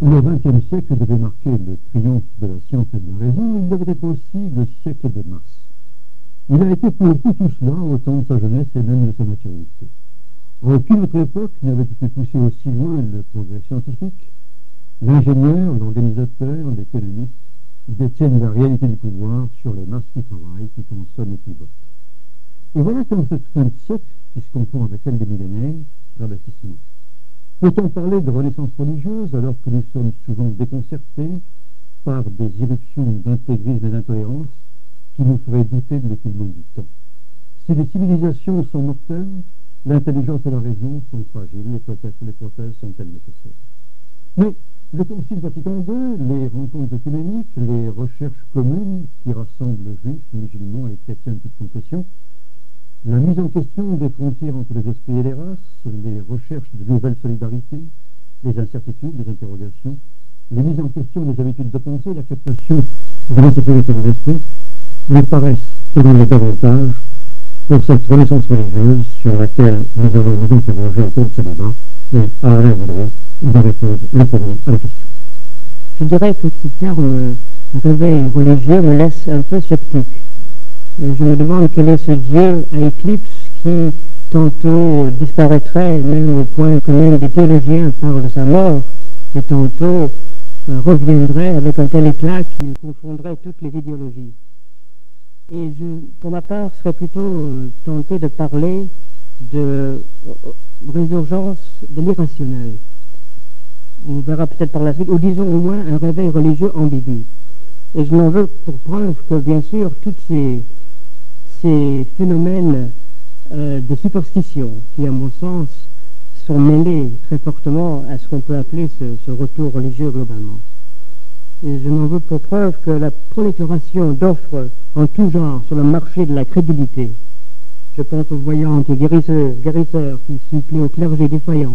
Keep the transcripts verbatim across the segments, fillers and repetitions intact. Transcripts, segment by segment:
Le vingtième siècle devait marquer le triomphe de la science et de la raison, il devait être aussi le siècle de Mars. Il a été pour le coup tout cela au temps de sa jeunesse et même de sa maturité. À aucune autre époque n'avait été poussé aussi loin le progrès scientifique. L'ingénieur, l'organisateur, l'économiste détiennent la réalité du pouvoir sur les masses qui travaillent, qui consomment et qui votent. Et voilà qu'en cette fin de siècle, qui se confond avec celle des millénaires, ravestissement. Peut-on parler de renaissance religieuse alors que nous sommes souvent déconcertés par des irruptions d'intégrisme et d'intolérance qui nous feraient douter de l'écoulement du temps? Si les civilisations sont mortelles, l'intelligence et la raison sont fragiles, les prothèses, les prothèses sont-elles nécessaires? Mais le Concile Vatican deux, les rencontres œcuméniques, les recherches communes qui rassemblent juifs, musulmans et chrétiens de toute confession, la mise en question des frontières entre les esprits et les races, les recherches de nouvelles solidarités, les incertitudes, les interrogations, les mises en question des habitudes de pensée, l'acceptation de l'insécurité de l'esprit, me paraissent, selon les davantage, pour cette renaissance religieuse sur laquelle nous allons nous interroger au cours de ce débat, et à Alain Boudreau de répondre le premier à la question. Je dirais que ce terme réveil religieux me laisse un peu sceptique. Je me demande quel est ce Dieu à éclipse qui tantôt disparaîtrait, même au point que même des théologiens parlent de sa mort, et tantôt euh, reviendrait avec un tel éclat qu'il confondrait toutes les idéologies. Et je, pour ma part, serais plutôt euh, tenté de parler de euh, résurgence de l'irrationnel. On verra peut-être par la suite, ou disons au moins un réveil religieux ambigu. Et je m'en veux pour preuve que, bien sûr, toutes ces ces phénomènes euh, de superstition qui, à mon sens, sont mêlés très fortement à ce qu'on peut appeler ce, ce retour religieux globalement. Et je m'en veux pour preuve que la prolifération d'offres en tout genre sur le marché de la crédulité, je pense aux voyantes et guérisseuses, guérisseurs qui supplient au clergé défaillant,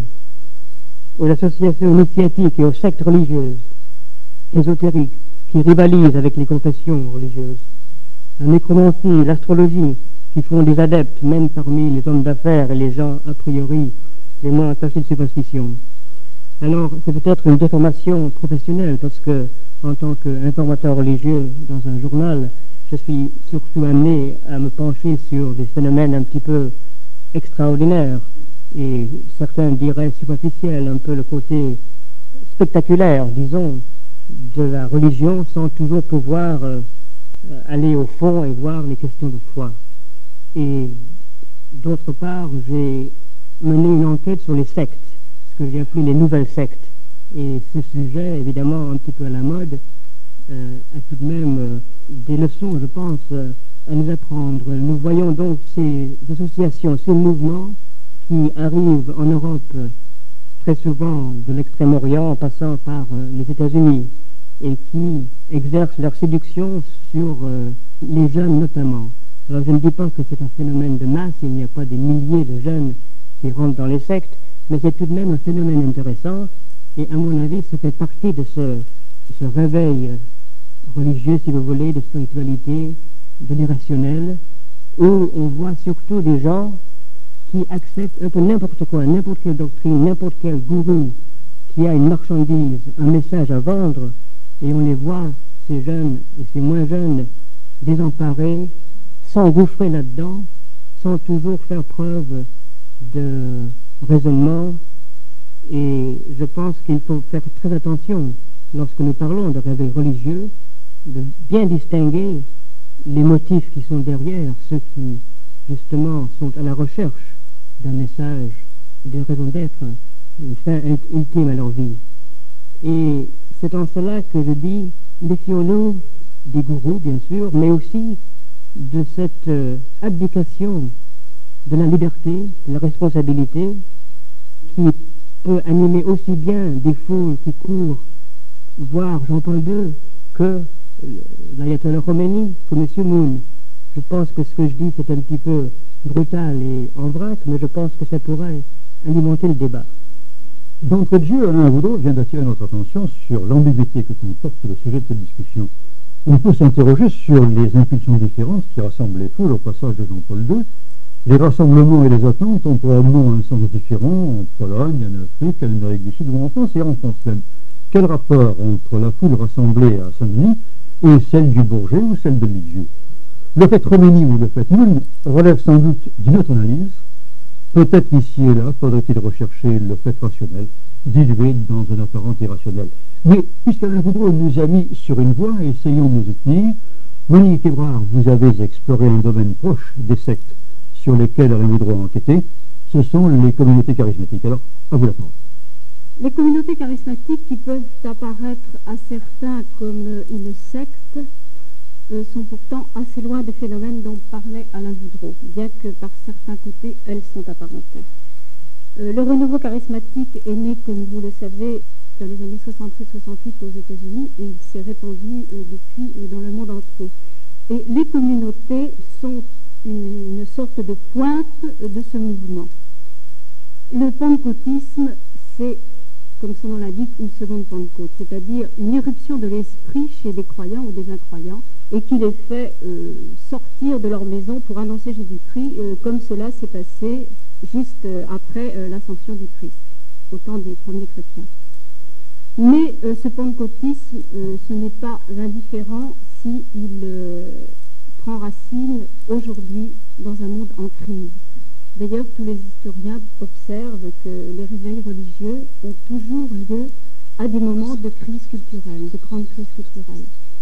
aux associations initiatiques et aux sectes religieuses, ésotériques, qui rivalisent avec les confessions religieuses, la nécromancie, l'astrologie, qui font des adeptes, même parmi les hommes d'affaires et les gens, a priori, les moins attachés de superstition. Alors, c'est peut-être une déformation professionnelle, parce que, en tant qu'informateur religieux dans un journal, je suis surtout amené à me pencher sur des phénomènes un petit peu extraordinaires, et certains diraient superficiels, un peu le côté spectaculaire, disons, de la religion, sans toujours pouvoir euh, aller au fond et voir les questions de foi. Et d'autre part, j'ai mené une enquête sur les sectes, ce que j'ai appelé les nouvelles sectes. Et ce sujet, évidemment un petit peu à la mode, euh, a tout de même euh, des leçons, je pense, euh, à nous apprendre. Nous voyons donc ces associations, ces mouvements qui arrivent en Europe euh, très souvent de l'Extrême-Orient en passant par euh, les États-Unis, et qui exercent leur séduction sur euh, les jeunes notamment. Alors je ne dis pas que c'est un phénomène de masse, il n'y a pas des milliers de jeunes qui rentrent dans les sectes, mais c'est tout de même un phénomène intéressant, et à mon avis, ça fait partie de ce, de ce réveil religieux, si vous voulez, de spiritualité, de l'irrationnel, où on voit surtout des gens qui acceptent un peu n'importe quoi, n'importe quelle doctrine, n'importe quel gourou qui a une marchandise, un message à vendre, et on les voit, ces jeunes et ces moins jeunes, désemparés, s'engouffrer là-dedans, sans toujours faire preuve de raisonnement. Et je pense qu'il faut faire très attention, lorsque nous parlons de réveil religieux, de bien distinguer les motifs qui sont derrière, ceux qui, justement, sont à la recherche d'un message, d'une raison d'être, une fin ultime à leur vie. Et c'est en cela que je dis, méfions-nous des gourous, bien sûr, mais aussi de cette euh, abdication de la liberté, de la responsabilité, qui peut animer aussi bien des foules qui courent voir Jean-Paul deux que euh, l'Ayatollah Khomeini, que M. Moon. Je pense que ce que je dis, c'est un petit peu brutal et en vrac, mais je pense que ça pourrait alimenter le débat. D'entrée de jeu, Alain Boudreau vient d'attirer notre attention sur l'ambiguïté que comporte le sujet de cette discussion. On peut s'interroger sur les impulsions différentes qui rassemblent les foules au passage de Jean-Paul deux. Les rassemblements et les attentes ont probablement un sens différent en Pologne, en Afrique, en Amérique du Sud ou en France et en France même. quel rapport entre la foule rassemblée à Saint-Denis et celle du Bourget ou celle de Lisieux? Le fait Roménie ou le fait Moon relève sans doute d'une autre analyse. Peut-être ici et là faudrait-il rechercher le fait rationnel, dilué dans un apparent irrationnel. Mais puisqu'Alain Voudreau nous a mis sur une voie, essayons de nous y tenir. Monique Hébrard, vous avez exploré un domaine proche des sectes sur lesquelles Alain Voudreau a enquêté. Ce sont les communautés charismatiques. Alors, à vous la parole. Les communautés charismatiques qui peuvent apparaître à certains comme une secte euh, sont pourtant assez loin des phénomènes dont parlait Alain Voudreau, bien que par certains côtés elles sont apparentées. Euh, le renouveau charismatique est né, comme vous le savez, dans les années soixante-sept soixante-huit aux États-Unis et il s'est répandu euh, depuis euh, dans le monde entier. Et les communautés sont une, une sorte de pointe de ce mouvement. Le pentecôtisme, c'est, comme son nom l'indique, une seconde Pentecôte, c'est-à-dire une éruption de l'esprit chez des croyants ou des incroyants, et qui les fait euh, sortir de leur maison pour annoncer Jésus-Christ, euh, comme cela s'est passé juste euh, après euh, l'ascension du Christ, au temps des premiers chrétiens. Mais euh, ce pentecôtisme, euh, ce n'est pas indifférent s'il euh, prend racine aujourd'hui dans un monde en crise. D'ailleurs, tous les historiens observent que les réveils religieux ont toujours lieu à des moments de crise culturelle, de grande crise culturelle.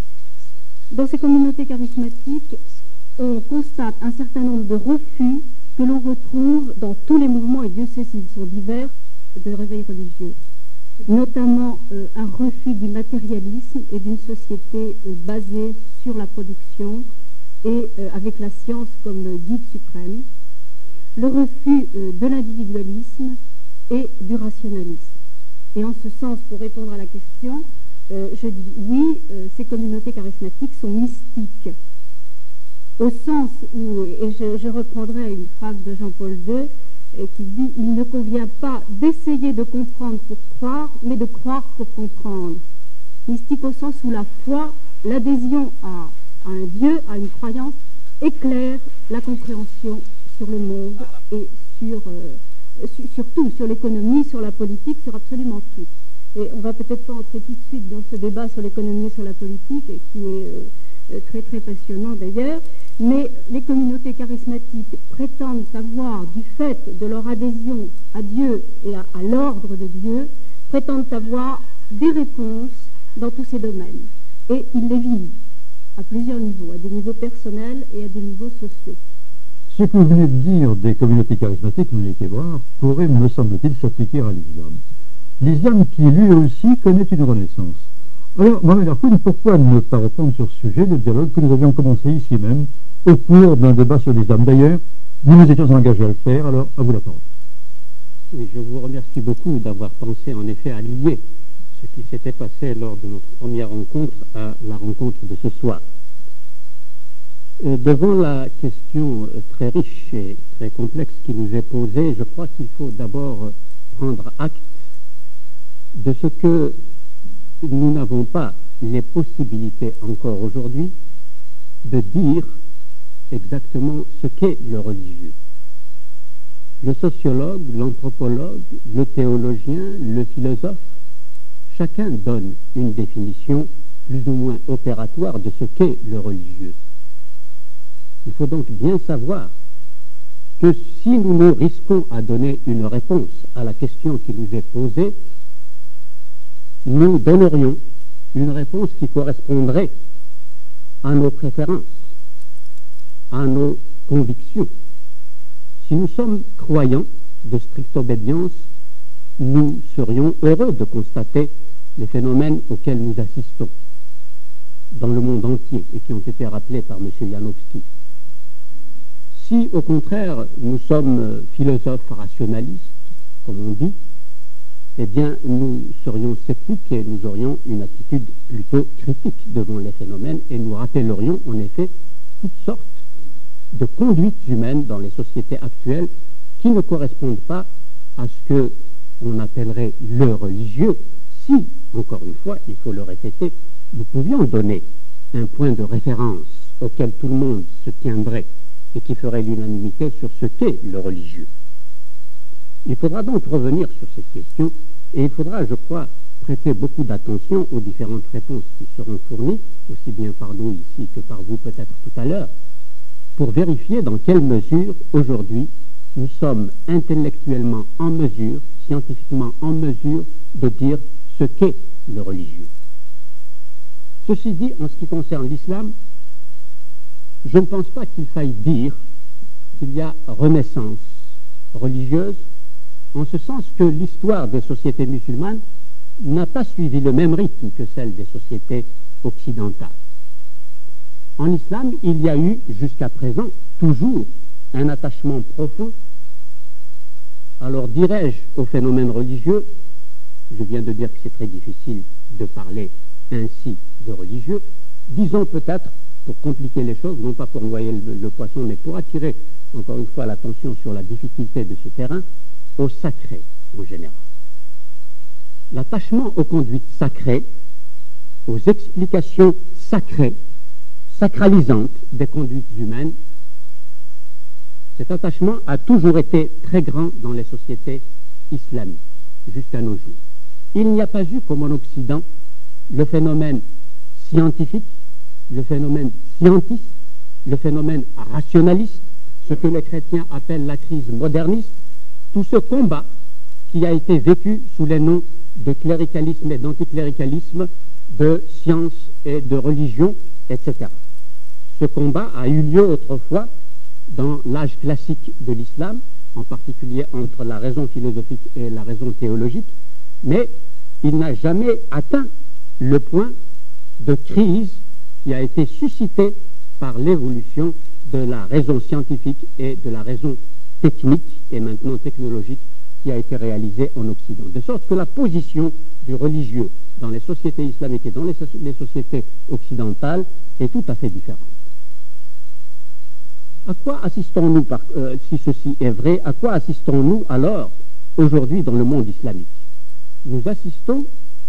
Dans ces communautés charismatiques, on constate un certain nombre de refus que l'on retrouve dans tous les mouvements, et Dieu sait s'ils sont divers, de réveil religieux. Notamment euh, un refus du matérialisme et d'une société euh, basée sur la production et euh, avec la science comme guide suprême. Le refus euh, de l'individualisme et du rationalisme. Et en ce sens, pour répondre à la question, euh, je dis oui, euh, ces communautés charismatiques sont mystiques. Au sens où, et je, je reprendrai une phrase de Jean-Paul deux, euh, qui dit « Il ne convient pas d'essayer de comprendre pour croire, mais de croire pour comprendre ». Mystique au sens où la foi, l'adhésion à, à un Dieu, à une croyance, éclaire la compréhension sur le monde et sur, euh, sur, sur tout, sur l'économie, sur la politique, sur absolument tout. Et on va peut-être pas entrer tout de suite dans ce débat sur l'économie et sur la politique, et qui est euh, très très passionnant d'ailleurs, mais les communautés charismatiques prétendent avoir, du fait de leur adhésion à Dieu et à, à l'ordre de Dieu, prétendent avoir des réponses dans tous ces domaines. Et ils les vivent à plusieurs niveaux, à des niveaux personnels et à des niveaux sociaux. Ce que vous venez de dire des communautés charismatiques, Monique Hébrard, pourrait, me semble-t-il, s'appliquer à l'islam. L'islam qui, lui aussi, connaît une renaissance. Alors, Mohamed Harkoun, pourquoi ne pas reprendre sur ce sujet le dialogue que nous avions commencé ici même, au cours d'un débat sur l'islam? D'ailleurs, nous nous étions engagés à le faire, alors à vous la parole. Oui, je vous remercie beaucoup d'avoir pensé en effet à lier ce qui s'était passé lors de notre première rencontre à la rencontre de ce soir. Devant la question très riche et très complexe qui nous est posée, je crois qu'il faut d'abord prendre acte de ce que nous n'avons pas les possibilités encore aujourd'hui de dire exactement ce qu'est le religieux. Le sociologue, l'anthropologue, le théologien, le philosophe, chacun donne une définition plus ou moins opératoire de ce qu'est le religieux. Il faut donc bien savoir que si nous nous risquons à donner une réponse à la question qui nous est posée, nous donnerions une réponse qui correspondrait à nos préférences, à nos convictions. Si nous sommes croyants de stricte obédience, nous serions heureux de constater les phénomènes auxquels nous assistons dans le monde entier et qui ont été rappelés par M. Janowski. Si, au contraire, nous sommes philosophes rationalistes, comme on dit, eh bien, nous serions sceptiques et nous aurions une attitude plutôt critique devant les phénomènes et nous rappellerions, en effet, toutes sortes de conduites humaines dans les sociétés actuelles qui ne correspondent pas à ce que on appellerait le religieux, si, encore une fois, il faut le répéter, nous pouvions donner un point de référence auquel tout le monde se tiendrait et qui ferait l'unanimité sur ce qu'est le religieux. Il faudra donc revenir sur cette question et il faudra, je crois, prêter beaucoup d'attention aux différentes réponses qui seront fournies, aussi bien par nous ici que par vous peut-être tout à l'heure, pour vérifier dans quelle mesure, aujourd'hui, nous sommes intellectuellement en mesure, scientifiquement en mesure de dire ce qu'est le religieux. Ceci dit, en ce qui concerne l'islam, je ne pense pas qu'il faille dire qu'il y a renaissance religieuse, en ce sens que l'histoire des sociétés musulmanes n'a pas suivi le même rythme que celle des sociétés occidentales. En islam, il y a eu, jusqu'à présent, toujours un attachement profond, alors dirais-je, au phénomène religieux. Je viens de dire que c'est très difficile de parler ainsi de religieux. Disons peut-être, pour compliquer les choses, non pas pour noyer le, le poisson, mais pour attirer encore une fois l'attention sur la difficulté de ce terrain, au sacré en général. L'attachement aux conduites sacrées, aux explications sacrées, sacralisantes des conduites humaines, cet attachement a toujours été très grand dans les sociétés islamiques, jusqu'à nos jours. Il n'y a pas eu, comme en Occident, le phénomène scientifique, le phénomène scientiste, le phénomène rationaliste, ce que les chrétiens appellent la crise moderniste, tout ce combat qui a été vécu sous les noms de cléricalisme et d'anticléricalisme, de science et de religion, et cetera. Ce combat a eu lieu autrefois dans l'âge classique de l'islam, en particulier entre la raison philosophique et la raison théologique, mais il n'a jamais atteint le point de crise qui a été suscité par l'évolution de la raison scientifique et de la raison technique et maintenant technologique qui a été réalisée en Occident. De sorte que la position du religieux dans les sociétés islamiques et dans les, so les sociétés occidentales est tout à fait différente. À quoi assistons-nous, euh, si ceci est vrai, à quoi assistons-nous alors aujourd'hui dans le monde islamique? Nous assistons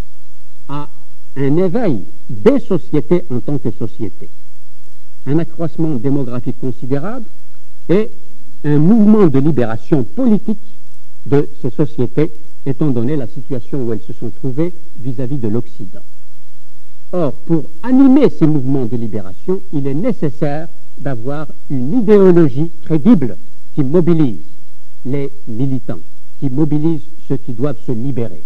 à un éveil des sociétés en tant que sociétés, un accroissement démographique considérable et un mouvement de libération politique de ces sociétés, étant donné la situation où elles se sont trouvées vis-à-vis de l'Occident. Or, pour animer ces mouvements de libération, il est nécessaire d'avoir une idéologie crédible qui mobilise les militants, qui mobilise ceux qui doivent se libérer.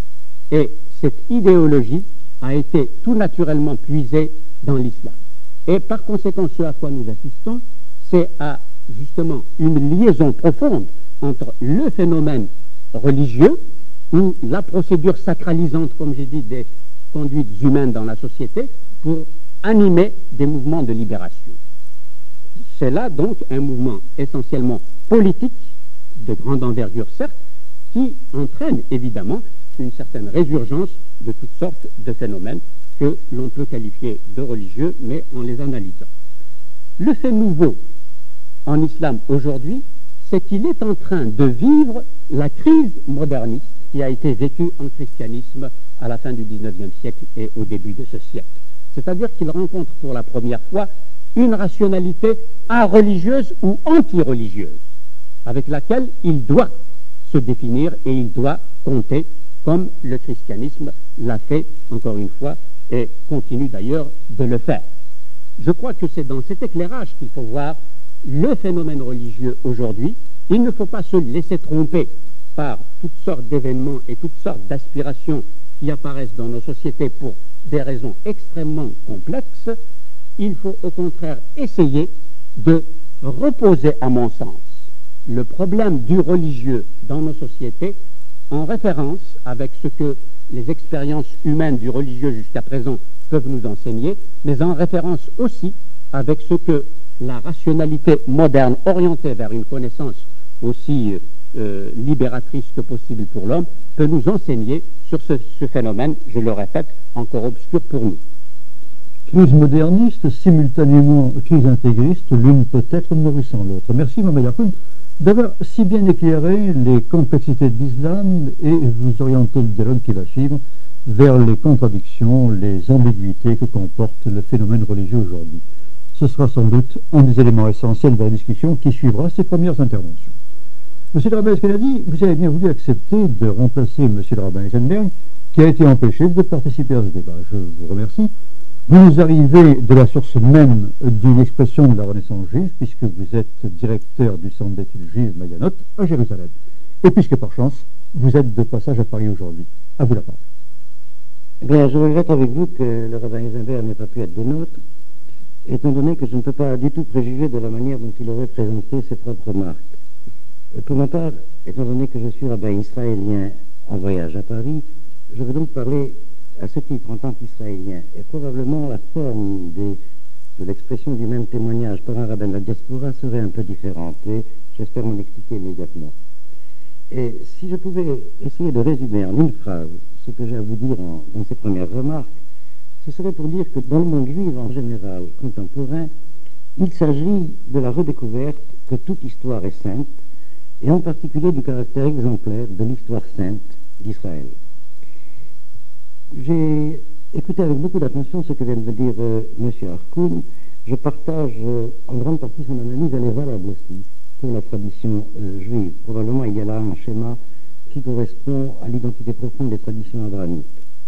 Et cette idéologie a été tout naturellement puisée dans l'islam. Et par conséquent, ce à quoi nous assistons, c'est à justement une liaison profonde entre le phénomène religieux, ou la procédure sacralisante, comme j'ai dit, des conduites humaines dans la société, pour animer des mouvements de libération. C'est là donc un mouvement essentiellement politique, de grande envergure certes, qui entraîne évidemment une certaine résurgence de toutes sortes de phénomènes que l'on peut qualifier de religieux, mais en les analysant. Le fait nouveau en islam aujourd'hui, c'est qu'il est en train de vivre la crise moderniste qui a été vécue en christianisme à la fin du dix-neuvième siècle et au début de ce siècle. C'est-à-dire qu'il rencontre pour la première fois une rationalité a-religieuse ou anti-religieuse, avec laquelle il doit se définir et il doit compter, comme le christianisme l'a fait, encore une fois, et continue d'ailleurs de le faire. Je crois que c'est dans cet éclairage qu'il faut voir le phénomène religieux aujourd'hui. Il ne faut pas se laisser tromper par toutes sortes d'événements et toutes sortes d'aspirations qui apparaissent dans nos sociétés pour des raisons extrêmement complexes. Il faut au contraire essayer de reposer, à mon sens, le problème du religieux dans nos sociétés en référence avec ce que les expériences humaines du religieux jusqu'à présent peuvent nous enseigner, mais en référence aussi avec ce que la rationalité moderne orientée vers une connaissance aussi euh, libératrice que possible pour l'homme peut nous enseigner sur ce, ce phénomène, je le répète, encore obscur pour nous. Crise moderniste, simultanément crise intégriste, l'une peut-être nourrissant l'autre. Merci Mohamed Yacoub d'avoir si bien éclairé les complexités de l'islam et vous orienter le dialogue qui va suivre vers les contradictions, les ambiguïtés que comporte le phénomène religieux aujourd'hui. Ce sera sans doute un des éléments essentiels de la discussion qui suivra ces premières interventions. Monsieur le rabbin Eskenadi, vous avez bien voulu accepter de remplacer Monsieur le rabbin Eisenberg, qui a été empêché de participer à ce débat. Je vous remercie. Vous nous arrivez de la source même d'une expression de la Renaissance juive, puisque vous êtes directeur du Centre d'études juives Maganot à Jérusalem. Et puisque par chance, vous êtes de passage à Paris aujourd'hui. À vous la parole. Eh bien, je regrette avec vous que le rabbin Eisenberg n'ait pas pu être des nôtres, étant donné que je ne peux pas du tout préjuger de la manière dont il aurait présenté ses propres remarques. Pour ma part, étant donné que je suis rabbin israélien en voyage à Paris, je veux donc parler à ce titre en tant qu'israélien, et probablement la forme des, de l'expression du même témoignage par un rabbin de la diaspora serait un peu différente, et j'espère m'en expliquer immédiatement. Et si je pouvais essayer de résumer en une phrase ce que j'ai à vous dire en, dans ces premières remarques, ce serait pour dire que dans le monde juif en général contemporain, il s'agit de la redécouverte que toute histoire est sainte, et en particulier du caractère exemplaire de l'histoire sainte d'Israël. J'ai écouté avec beaucoup d'attention ce que vient de me dire euh, M. Harkoun. Je partage euh, en grande partie son analyse, elle est valable aussi pour la tradition euh, juive. Probablement il y a là un schéma qui correspond à l'identité profonde des traditions abrahamiques.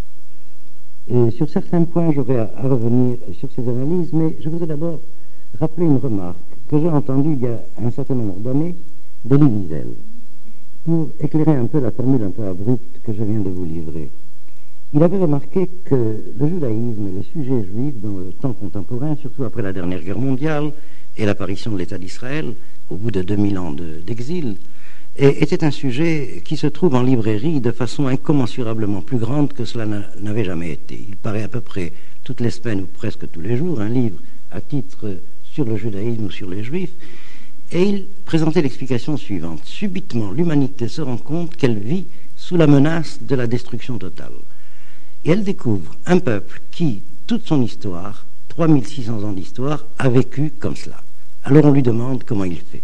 Et sur certains points, j'aurais à, à revenir sur ces analyses, mais je voudrais d'abord rappeler une remarque que j'ai entendue il y a un certain nombre d'années d'Elie Wiesel, pour éclairer un peu la formule un peu abrupte que je viens de vous livrer. Il avait remarqué que le judaïsme et les sujets juifs dans le temps contemporain, surtout après la dernière guerre mondiale et l'apparition de l'État d'Israël, au bout de deux mille ans de, d'exil, était un sujet qui se trouve en librairie de façon incommensurablement plus grande que cela n'avait jamais été. Il paraît à peu près toutes les semaines ou presque tous les jours un livre à titre sur le judaïsme ou sur les juifs, et il présentait l'explication suivante. Subitement, l'humanité se rend compte qu'elle vit sous la menace de la destruction totale. Et elle découvre un peuple qui, toute son histoire, trois mille six cents ans d'histoire, a vécu comme cela. Alors on lui demande comment il fait.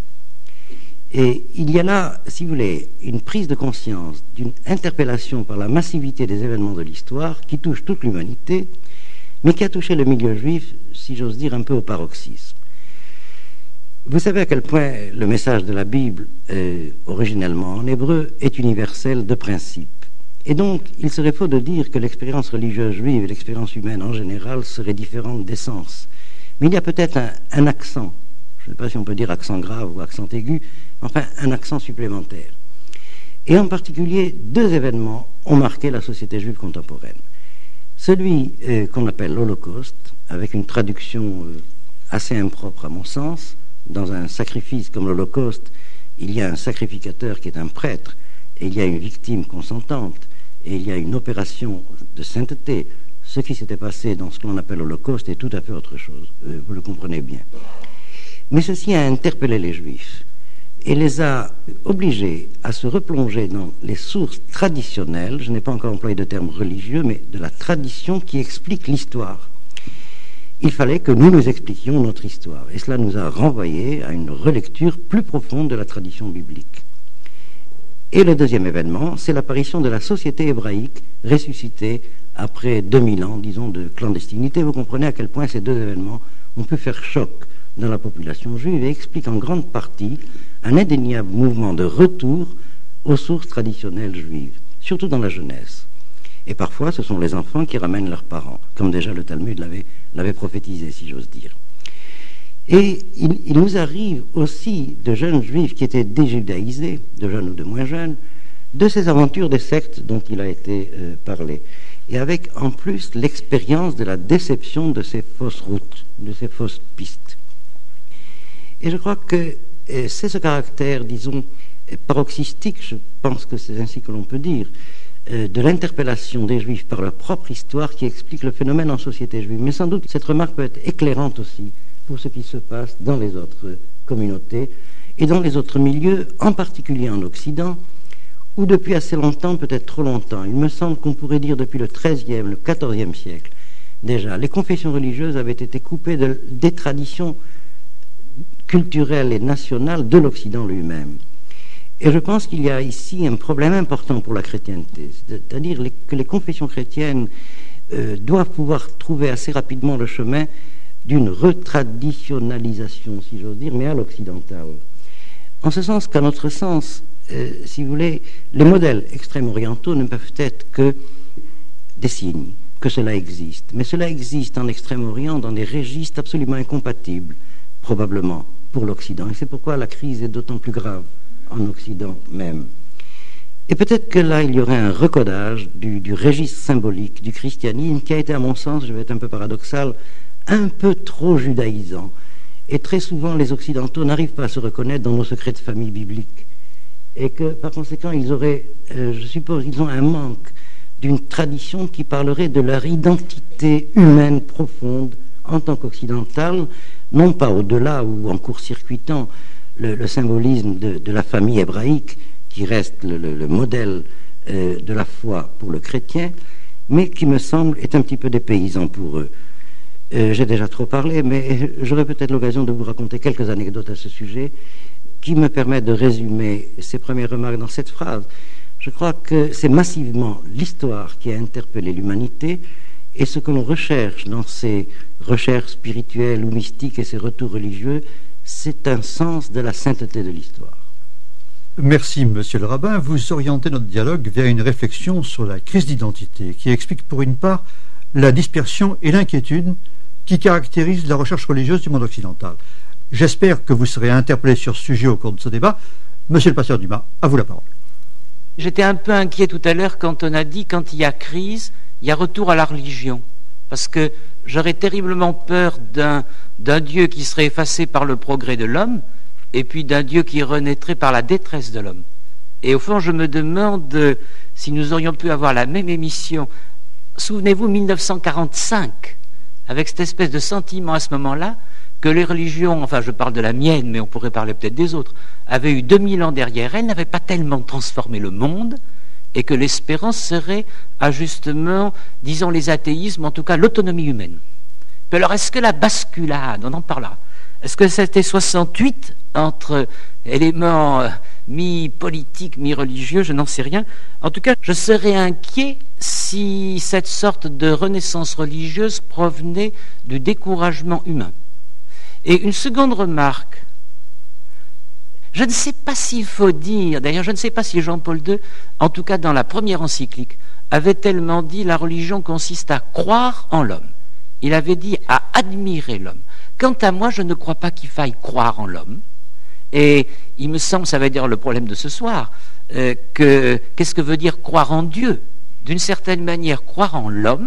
Et il y a là, si vous voulez, une prise de conscience d'une interpellation par la massivité des événements de l'histoire qui touche toute l'humanité, mais qui a touché le milieu juif, si j'ose dire, un peu au paroxysme. Vous savez à quel point le message de la Bible, euh, originellement en hébreu, est universel de principe. Et donc, il serait faux de dire que l'expérience religieuse juive et l'expérience humaine en général seraient différentes d'essence. Mais il y a peut-être un, un accent, je ne sais pas si on peut dire accent grave ou accent aigu, enfin un accent supplémentaire. Et en particulier, deux événements ont marqué la société juive contemporaine. Celui euh, qu'on appelle l'Holocauste, avec une traduction euh, assez impropre à mon sens. Dans un sacrifice comme l'Holocauste, il y a un sacrificateur qui est un prêtre, et il y a une victime consentante, et il y a une opération de sainteté. Ce qui s'était passé dans ce que l'on appelle l'Holocauste est tout à fait autre chose, euh, vous le comprenez bien. Mais ceci a interpellé les Juifs, et les a obligés à se replonger dans les sources traditionnelles, je n'ai pas encore employé de terme religieux, mais de la tradition qui explique l'histoire. Il fallait que nous nous expliquions notre histoire, et cela nous a renvoyé à une relecture plus profonde de la tradition biblique. Et le deuxième événement, c'est l'apparition de la société hébraïque ressuscitée après deux mille ans, disons, de clandestinité. Vous comprenez à quel point ces deux événements ont pu faire choc dans la population juive et expliquent en grande partie un indéniable mouvement de retour aux sources traditionnelles juives, surtout dans la jeunesse. Et parfois, ce sont les enfants qui ramènent leurs parents, comme déjà le Talmud l'avait, l'avait prophétisé, si j'ose dire. Et il, il nous arrive aussi de jeunes juifs qui étaient déjudaïsés, de jeunes ou de moins jeunes, de ces aventures des sectes dont il a été euh, parlé. Et avec en plus l'expérience de la déception de ces fausses routes, de ces fausses pistes. Et je crois que euh, c'est ce caractère, disons, paroxystique, je pense que c'est ainsi que l'on peut dire, euh, de l'interpellation des Juifs par leur propre histoire qui explique le phénomène en société juive. Mais sans doute, cette remarque peut être éclairante aussi pour ce qui se passe dans les autres communautés et dans les autres milieux, en particulier en Occident, où depuis assez longtemps, peut-être trop longtemps, il me semble qu'on pourrait dire depuis le treizième, le quatorzième siècle, déjà, les confessions religieuses avaient été coupées de, des traditions culturelles et nationales de l'Occident lui-même. Et je pense qu'il y a ici un problème important pour la chrétienté, c'est-à-dire les, que les confessions chrétiennes euh, doivent pouvoir trouver assez rapidement le chemin d'une retraditionnalisation, si j'ose dire, mais à l'occidental. En ce sens qu'à notre sens, euh, si vous voulez, les modèles extrême-orientaux ne peuvent être que des signes que cela existe. Mais cela existe en Extrême-Orient dans des registres absolument incompatibles, probablement, pour l'Occident. Et c'est pourquoi la crise est d'autant plus grave en Occident même. Et peut-être que là, il y aurait un recodage du, du registre symbolique du christianisme qui a été, à mon sens, je vais être un peu paradoxal, un peu trop judaïsant. Et très souvent, les Occidentaux n'arrivent pas à se reconnaître dans nos secrets de famille bibliques. Et que, par conséquent, ils auraient, euh, je suppose, ils ont un manque d'une tradition qui parlerait de leur identité humaine profonde en tant qu'occidentale, non pas au-delà ou en court-circuitant le, le symbolisme de, de la famille hébraïque, qui reste le, le, le modèle euh, de la foi pour le chrétien, mais qui me semble est un petit peu dépaysant pour eux. Euh, j'ai déjà trop parlé, mais j'aurai peut-être l'occasion de vous raconter quelques anecdotes à ce sujet qui me permettent de résumer ces premières remarques dans cette phrase. Je crois que c'est massivement l'histoire qui a interpellé l'humanité, et ce que l'on recherche dans ces recherches spirituelles ou mystiques et ces retours religieux, c'est un sens de la sainteté de l'histoire. Merci, monsieur le rabbin. Vous orientez notre dialogue vers une réflexion sur la crise d'identité qui explique pour une part la dispersion et l'inquiétude qui caractérisent la recherche religieuse du monde occidental. J'espère que vous serez interpellé sur ce sujet au cours de ce débat. Monsieur le pasteur Dumas, à vous la parole. J'étais un peu inquiet tout à l'heure quand on a dit quand il y a crise, il y a retour à la religion. Parce que j'aurais terriblement peur d'un, d'un Dieu qui serait effacé par le progrès de l'homme, et puis d'un Dieu qui renaîtrait par la détresse de l'homme. Et au fond, je me demande si nous aurions pu avoir la même émission. Souvenez-vous, mille neuf cent quarante-cinq, avec cette espèce de sentiment à ce moment-là, que les religions, enfin je parle de la mienne, mais on pourrait parler peut-être des autres, avaient eu deux mille ans derrière elles, n'avaient pas tellement transformé le monde, et que l'espérance serait à justement, disons les athéismes, en tout cas l'autonomie humaine. Puis alors, est-ce que la basculade, on en parlera, est-ce que c'était soixante-huit entre éléments euh, mi-politiques, mi-religieux, je n'en sais rien. En tout cas, je serais inquiet si cette sorte de renaissance religieuse provenait du découragement humain. Et une seconde remarque, je ne sais pas s'il faut dire, d'ailleurs je ne sais pas si Jean-Paul deux, en tout cas dans la première encyclique, avait tellement dit la religion consiste à croire en l'homme. Il avait dit à admirer l'homme. Quant à moi, je ne crois pas qu'il faille croire en l'homme. Et il me semble, ça va dire le problème de ce soir, euh, que qu'est-ce que veut dire croire en Dieu? D'une certaine manière, croire en l'homme,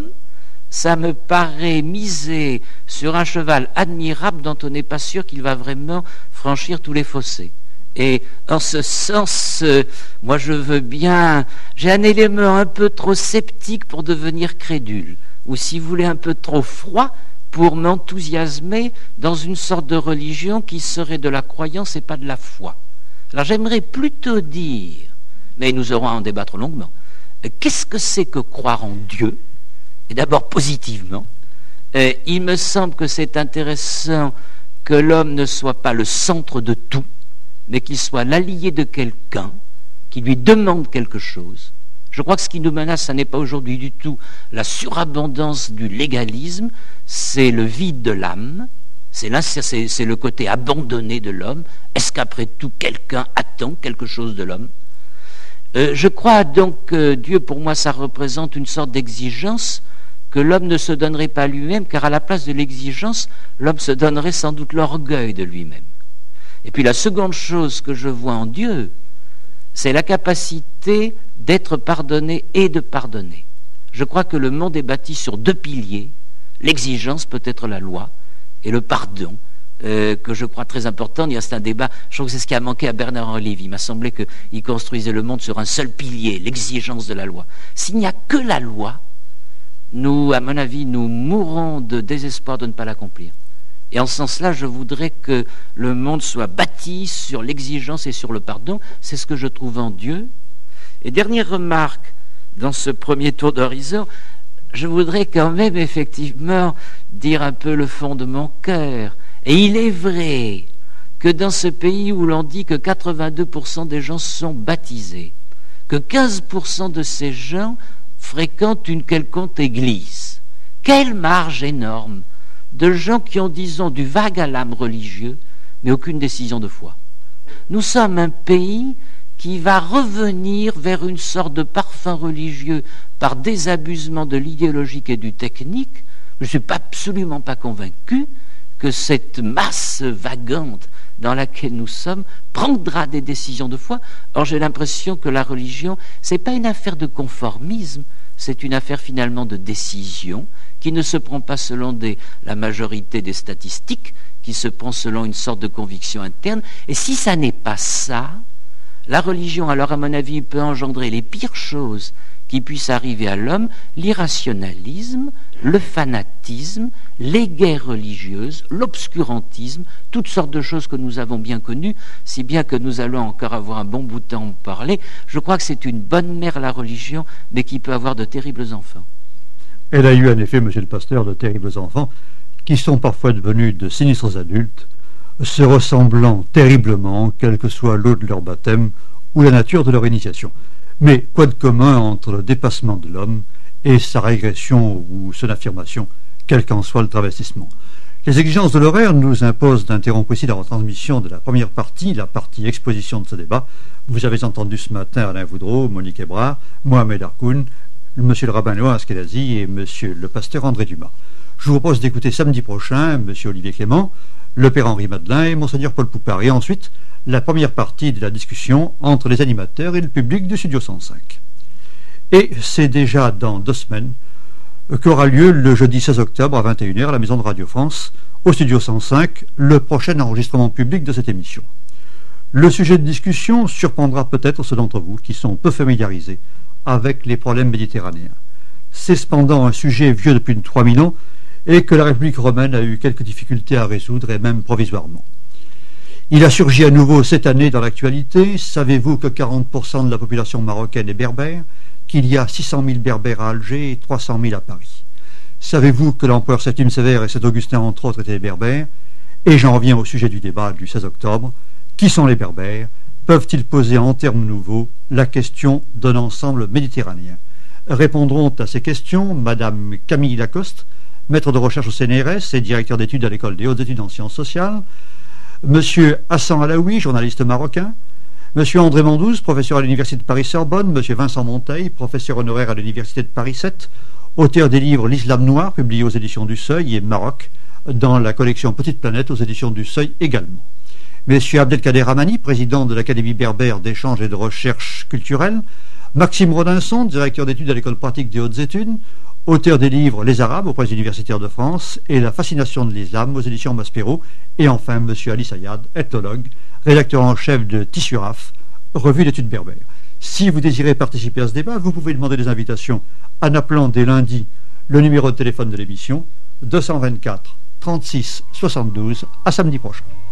ça me paraît miser sur un cheval admirable dont on n'est pas sûr qu'il va vraiment franchir tous les fossés. Et en ce sens, euh, moi je veux bien... J'ai un élément un peu trop sceptique pour devenir crédule, ou si vous voulez un peu trop froid pour m'enthousiasmer dans une sorte de religion qui serait de la croyance et pas de la foi. Alors j'aimerais plutôt dire, mais nous aurons à en débattre longuement, qu'est-ce que c'est que croire en Dieu? Et d'abord positivement, euh, il me semble que c'est intéressant que l'homme ne soit pas le centre de tout, mais qu'il soit l'allié de quelqu'un qui lui demande quelque chose. Je crois que ce qui nous menace, ce n'est pas aujourd'hui du tout la surabondance du légalisme, c'est le vide de l'âme, c'est, c'est, c'est le côté abandonné de l'homme. Est-ce qu'après tout, quelqu'un attend quelque chose de l'homme? euh, Je crois donc que Dieu, pour moi, ça représente une sorte d'exigence que l'homme ne se donnerait pas lui-même, car à la place de l'exigence, l'homme se donnerait sans doute l'orgueil de lui-même. Et puis la seconde chose que je vois en Dieu, c'est la capacité d'être pardonné et de pardonner. Je crois que le monde est bâti sur deux piliers, l'exigence, peut-être la loi, et le pardon, euh, que je crois très important. Il y a c'est un débat, je trouve que c'est ce qui a manqué à Bernard-Henri Lévy. Il m'a semblé qu'il construisait le monde sur un seul pilier, l'exigence de la loi. S'il n'y a que la loi, nous, à mon avis, nous mourrons de désespoir de ne pas l'accomplir. Et en ce sens-là, je voudrais que le monde soit bâti sur l'exigence et sur le pardon. C'est ce que je trouve en Dieu. Et dernière remarque, dans ce premier tour d'horizon, je voudrais quand même effectivement dire un peu le fond de mon cœur. Et il est vrai que dans ce pays où l'on dit que quatre-vingt-deux pour cent des gens sont baptisés, que quinze pour cent de ces gens fréquentent une quelconque église, quelle marge énorme de gens qui ont, disons, du vague à l'âme religieux, mais aucune décision de foi. Nous sommes un pays qui va revenir vers une sorte de parfum religieux par désabusement de l'idéologique et du technique, je ne suis pas, absolument pas convaincu que cette masse vagante dans laquelle nous sommes prendra des décisions de foi. Or, j'ai l'impression que la religion, ce n'est pas une affaire de conformisme, c'est une affaire finalement de décision qui ne se prend pas selon des, la majorité des statistiques, qui se prend selon une sorte de conviction interne. Et si ça n'est pas ça, la religion, alors à mon avis, peut engendrer les pires choses qui puissent arriver à l'homme, l'irrationalisme, le fanatisme, les guerres religieuses, l'obscurantisme, toutes sortes de choses que nous avons bien connues, si bien que nous allons encore avoir un bon bout de temps à en parler. Je crois que c'est une bonne mère, la religion, mais qui peut avoir de terribles enfants. Elle a eu en effet, monsieur le pasteur, de terribles enfants, qui sont parfois devenus de sinistres adultes, se ressemblant terriblement, quel que soit l'eau de leur baptême ou la nature de leur initiation. Mais quoi de commun entre le dépassement de l'homme et sa régression ou son affirmation, quel qu'en soit le travestissement? Les exigences de l'horaire nous imposent d'interrompre ici la retransmission de la première partie, la partie exposition de ce débat. Vous avez entendu ce matin Alain Voudreau, Monique Hébrard, Mohamed Harkoun, monsieur le rabbin Léon Askenazi et monsieur le pasteur André Dumas. Je vous propose d'écouter samedi prochain monsieur Olivier Clément, le père Henri Madelin et monseigneur Paul Poupard. Et ensuite, la première partie de la discussion entre les animateurs et le public du Studio cent cinq. Et c'est déjà dans deux semaines qu'aura lieu le jeudi seize octobre à vingt et une heures à la Maison de Radio France, au Studio cent cinq, le prochain enregistrement public de cette émission. Le sujet de discussion surprendra peut-être ceux d'entre vous qui sont peu familiarisés avec les problèmes méditerranéens. C'est cependant un sujet vieux depuis trois mille ans et que la République romaine a eu quelques difficultés à résoudre, et même provisoirement. Il a surgi à nouveau cette année dans l'actualité. Savez-vous que quarante pour cent de la population marocaine est berbère, qu'il y a six cent mille berbères à Alger et trois cent mille à Paris? Savez-vous que l'empereur Septime Sévère et Saint Augustin, entre autres, étaient berbères? Et j'en reviens au sujet du débat du seize octobre. Qui sont les berbères? Peuvent-ils poser en termes nouveaux la question d'un ensemble méditerranéen? Répondront à ces questions madame Camille Lacoste, maître de recherche au C N R S et directeur d'études à l'École des hautes études en sciences sociales, monsieur Hassan Alaoui, journaliste marocain, monsieur André Mandouze, professeur à l'Université de Paris-Sorbonne, monsieur Vincent Monteil, professeur honoraire à l'Université de Paris sept, auteur des livres L'Islam noir, publié aux éditions du Seuil, et Maroc, dans la collection Petite Planète, aux éditions du Seuil également. Monsieur Abdelkader Ramani, président de l'Académie berbère d'échange et de recherche culturelle, Maxime Rodinson, directeur d'études à l'École pratique des hautes études, auteur des livres Les Arabes aux presses universitaires de France et La fascination de l'islam aux éditions Maspero, et enfin monsieur Ali Sayad, ethnologue, rédacteur en chef de Tissuraf, revue d'études berbères. Si vous désirez participer à ce débat, vous pouvez demander des invitations en appelant dès lundi le numéro de téléphone de l'émission deux cent vingt-quatre trente-six soixante-douze. À samedi prochain.